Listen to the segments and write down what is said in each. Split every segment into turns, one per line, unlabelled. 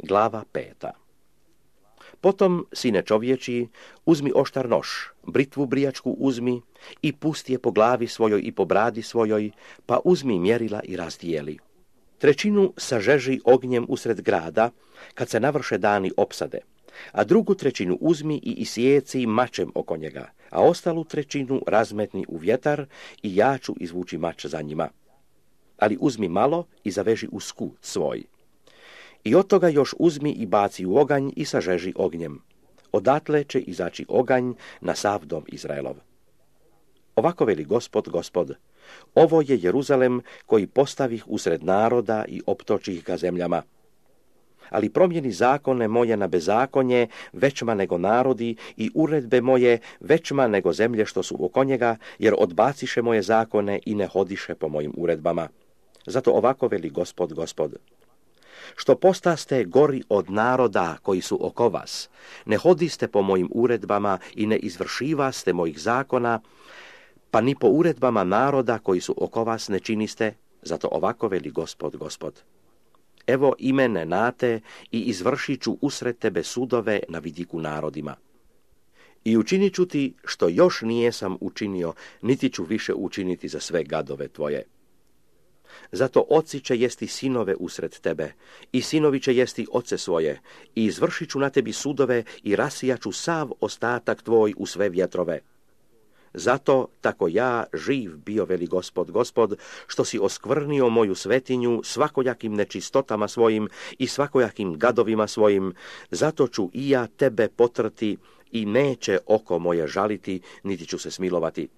Glava 5. Potom, sine čovječiji, uzmi oštar nož, britvu brijačku uzmi i pusti je po glavi svojoj i po bradi svojoj, pa uzmi mjerila i razdijeli. 1/3 sažeži ognjem usred grada, kad se navrše dani opsade, a 2/3 uzmi i isjeci mačem oko njega, a ostalu 1/3 razmetni u vjetar i ja ću izvući mač za njima. Ali uzmi malo i zaveži u skut svoj. I od toga još uzmi i baci u oganj i sažeži ognjem. Odatle će izaći oganj na sav dom Izraelov. Ovako veli Gospod, Gospod, ovo je Jeruzalem koji postavih usred naroda i optočih ga zemljama. Ali promijeni zakone moje na bezakonje, većma nego narodi, i uredbe moje većma nego zemlje što su oko njega, jer odbaciše moje zakone i ne hodiše po mojim uredbama. Zato ovako veli Gospod, Gospod. Što postaste gori od naroda koji su oko vas, ne hodiste po mojim uredbama i ne izvršivaste mojih zakona, pa ni po uredbama naroda koji su oko vas ne činiste, zato ovako veli Gospod, Gospod. Evo imene nate i izvršit ću usred tebe sudove na vidiku narodima. I učinit ću ti što još nijesam učinio, niti ću više učiniti za sve gadove tvoje. Zato oci će jesti sinove usred tebe, i sinovi će jesti oce svoje, i izvršit ću na tebi sudove i rasijat ću sav ostatak tvoj u sve vjetrove. Zato, tako ja, živ bio, veli Gospod, Gospod, što si oskvrnio moju svetinju svakojakim nečistotama svojim i svakojakim gadovima svojim, zato ću i ja tebe potrti i neće oko moje žaliti, niti ću se smilovati.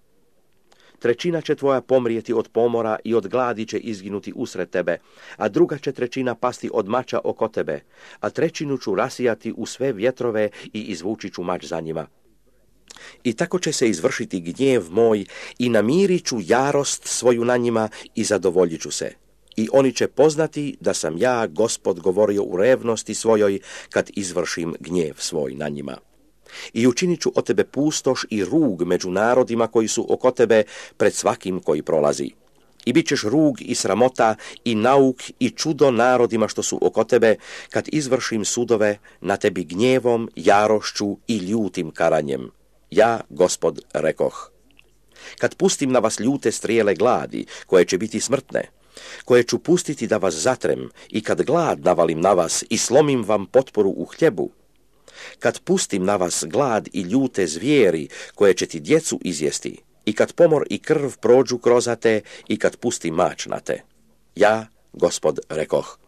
1/3 će tvoja pomrijeti od pomora i od gladi će izginuti usred tebe, a 2/3 pasti od mača oko tebe, a 1/3 ću rasijati u sve vjetrove i izvući ću mač za njima. I tako će se izvršiti gnjev moj i namirit ću jarost svoju na njima i zadovoljit ću se. I oni će poznati da sam ja, Gospod, govorio u revnosti svojoj kad izvršim gnjev svoj na njima. I učinit ću od tebe pustoš i rug među narodima koji su oko tebe pred svakim koji prolazi. I bit ćeš rug i sramota i nauk i čudo narodima što su oko tebe kad izvršim sudove na tebi gnjevom, jarošću i ljutim karanjem. Ja, Gospod, rekoh. Kad pustim na vas ljute strijele gladi, koje će biti smrtne, koje ću pustiti da vas zatrem, i kad glad navalim na vas i slomim vam potporu u hljebu, kad pustim na vas glad i ljute zvijeri, koje će ti djecu izjesti, i kad pomor i krv prođu krozate, i kad pustim mač na te. Ja, Gospod, rekoh.